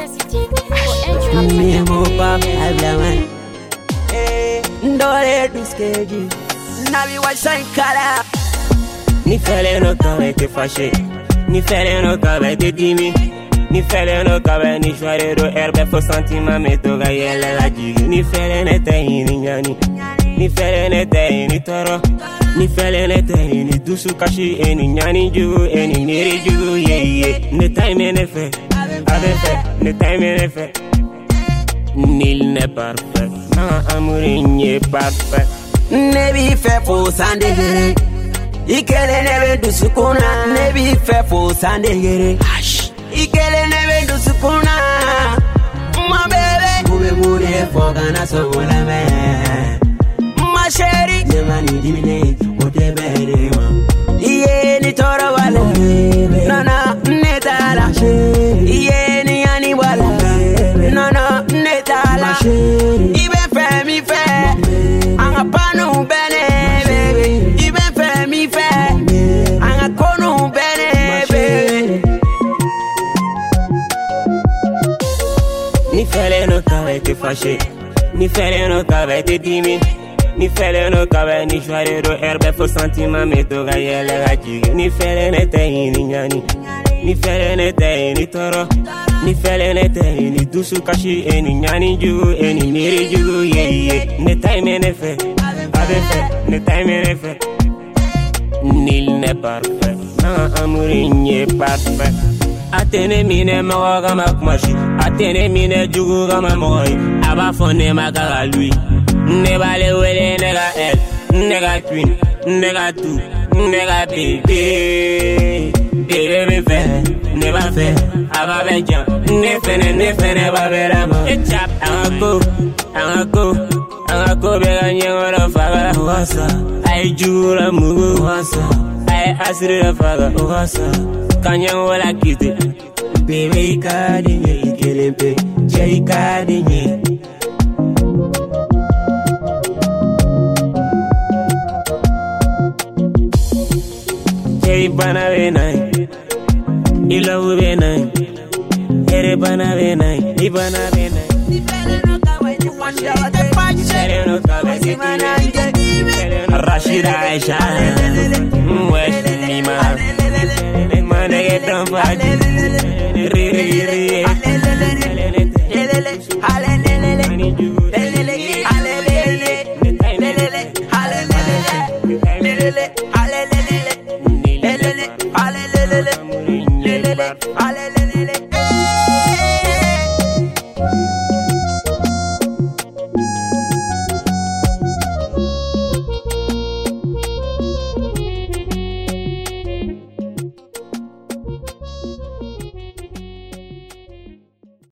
Mimo pap hablaman Ndore duskeji Nabi wasai kala Ni fele no kabe te fâché Ni fele no kabe te dimi Ni fele no kabe ni shware do herbe fo sentiment me to ga yele la jigi Ni fele ne te ini nyani Ni fele ne te ini toro Ni fele ne te ini dusu kashi eni nyani jugu eni niri jugu ye Ne time ne fe Ave fe Ne time ne fe Nil n'est parfait Non amour n'est parfait Nebi fait faux sandegere Ikele nebe dusukuna Nebi fait faux sandegere Ikele nebe dusukuna Ma bébé Koube moune fogana somola me Ma chérie Zemani dimine Ote bere wa Iye ni toro wale Nana netala Iye ni yani wale Nana netala Ibe fe mi fe Anga panu bene baby Ibe fe mi fe Anga konu bene baby Ni fele no kabe te fâché Ni fele no kabe te dimi Ni fele no kabe ni shware do herbe fo sentiment me to ga yele ga jigi Ni fele ne te ini nyani Ni fele ne te ini toro Ni fele ne te ini dusu kashi eni nyani jugu eni niri jugu ye Ne time ne fe Ave fe Ne time ne fe Nil n'est parfait Non amour n'est parfait Atene mine mawa gama kumashi Atene mine jugu gama moyi Aba fone makaga lui Neba le wele nega el Nega twin Nega two Nega baby Bebe me fe Neba fe Aba benjan Ne fene ba verama Echap Angako bega nyengora faga Wasa Ay jura mugu Wasa Ay asiri la faga Wasa Kanyang wala kite Bebe ikade nye ikelempe Che ikade nye Che bana benai Ilawu benai Ere bana benai Ibana benai Rashida Aisha Wesh Nima Manege Tampa Riri